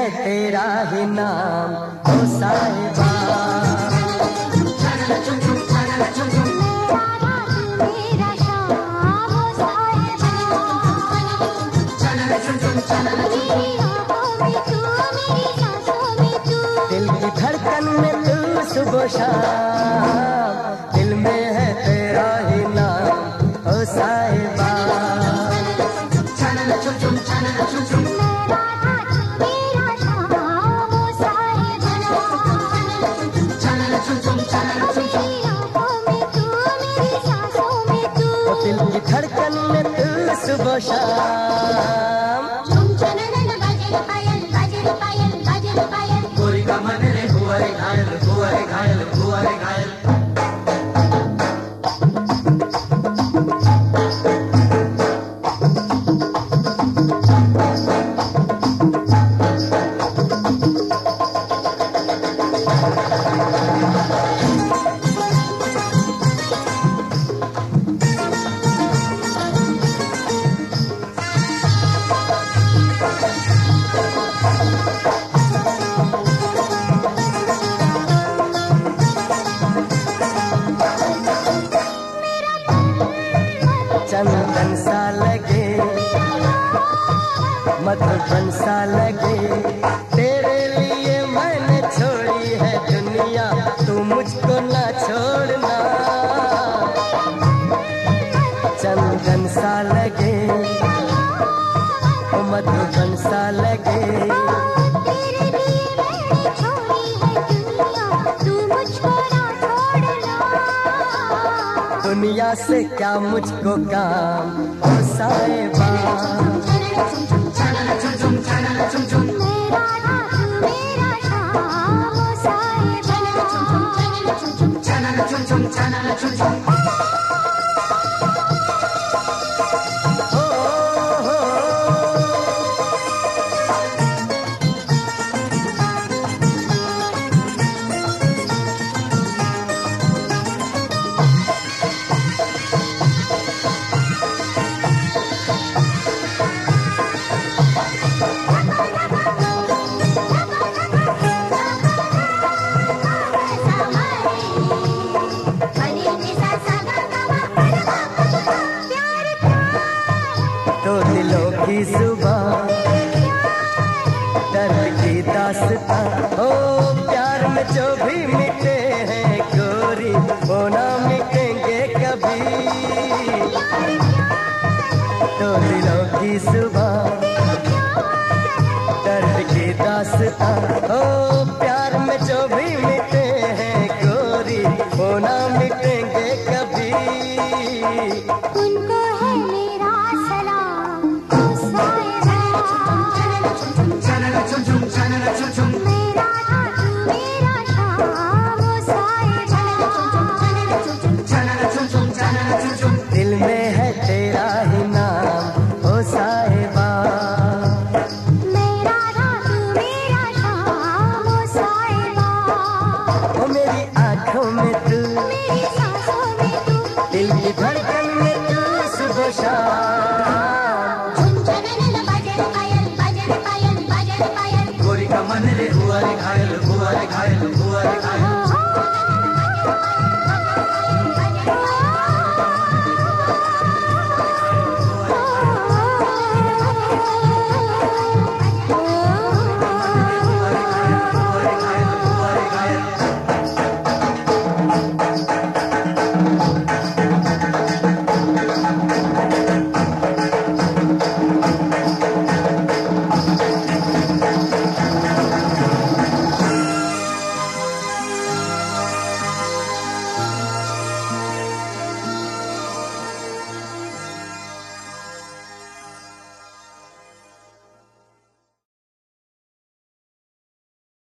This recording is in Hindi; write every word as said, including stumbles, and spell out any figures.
तेरा ही नाम ओ साहिबा। दिल की धड़कन में तू सुबह शाम, दिल में है तेरा ही नाम ओ साहिबा। दिल की धड़कन में तू सुबह शाम, गोरी का मन रे हुआ रे घायल, हुआ रे घायल, हुआ रे घायल। चंदन सा लगे, मधुबन सा लगे, तेरे लिए मैंने छोड़ी है दुनिया, तू मुझको ना छोड़ना। चंदन सा लगे, मधुबन सा लगे, तेरे लिए मैंने छोड़ी है दुनिया, तू मुझको ना छोड़ना। दुनिया से क्या मुझको काम ओ साहिबा। तो दिलों की जुबान, दर्द की दास्तां, ओ प्यार में जो भी मिटे हैं गोरी, वो ना मिटेंगे कभी। तो दिलों की जुबान, दर्द की दास्तां, ओ